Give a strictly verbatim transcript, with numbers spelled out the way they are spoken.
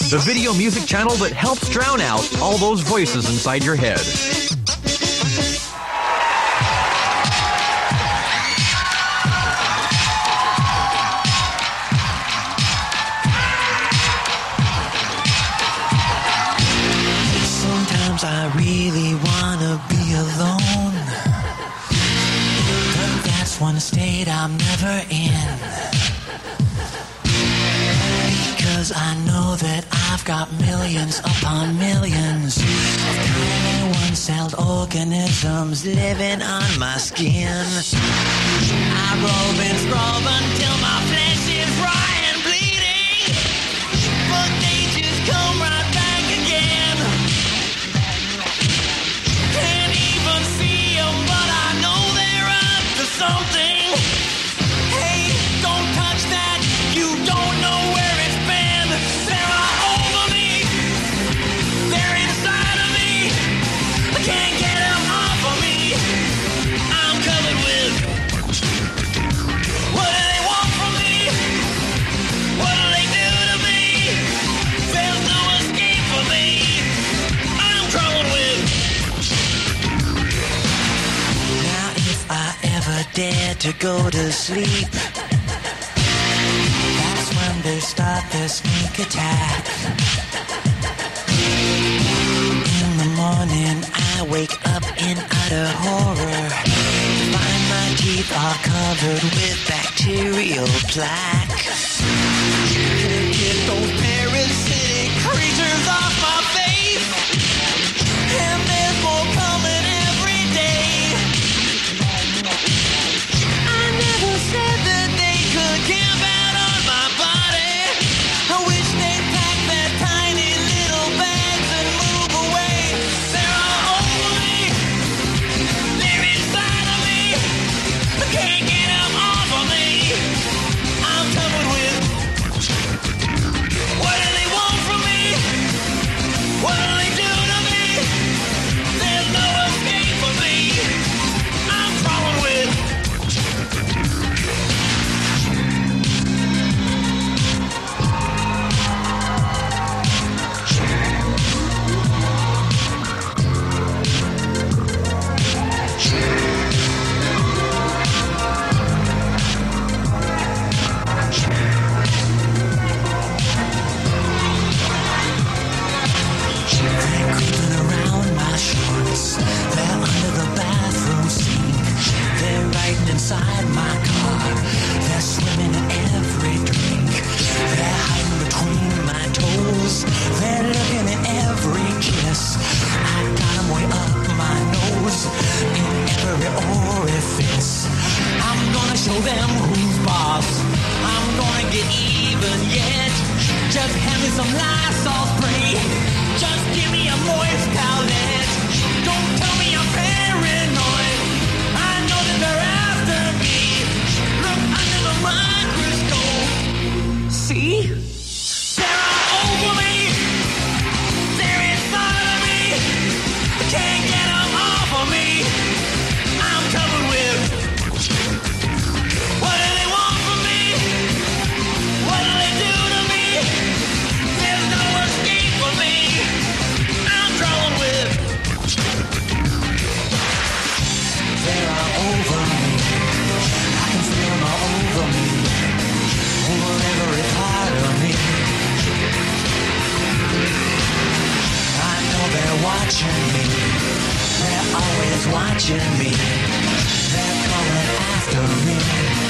the video music channel that helps drown out all those voices inside your head. Sometimes I really wanna be alone, but that's one state I'm never in. Because I know that I've got millions upon millions of tiny one-celled organisms living on my skin. I roll and scrub until my flesh is raw and bleeding, but they just come right back again. Can't even see them, but I know they're up to something. Hey, don't touch that, you don't know where it's been. They're all over me, they're inside of me, I can't get them off of me. I'm covered with, what do they want from me? What do they do to me? There's no escape for me, I'm troubled with. Now if I ever dare to go to sleep, that's when they start their sneak attack. In the morning I wake up in utter horror, find my teeth are covered with bacterial plaque. Get those parasitic creatures off my face, and there's more coming every day. I never said that they could camp out on my body. I wish they'd pack their tiny little bags and move away. They're all over me, they're inside of me, I can't get them off of me. I'm covered with, what do they want from me? What do they do to me? There's no escape for me, I'm crawling with. They're creeping around my shorts, they're under the bathroom sink, they're riding inside my car, they're swimming in every drink, they're hiding between my toes, they're looking in every kiss. I got them way up my nose, in every orifice. I'm gonna show them who's boss, I'm gonna get even yet. Just hand me some Lysol spray, just give me a moist towelette. Don't tell me I'm paranoid, I know that they're after me. Look under the microscope, see? They're all over me, they're inside of me, I can't get them off of me. I'm covered with, what do they want from me? What do they do to me? There's no escape for me, I'm crawling with. They're all over me, I can feel them all over me, over every part of me. I know they're watching me, they're always watching me, they're coming after me.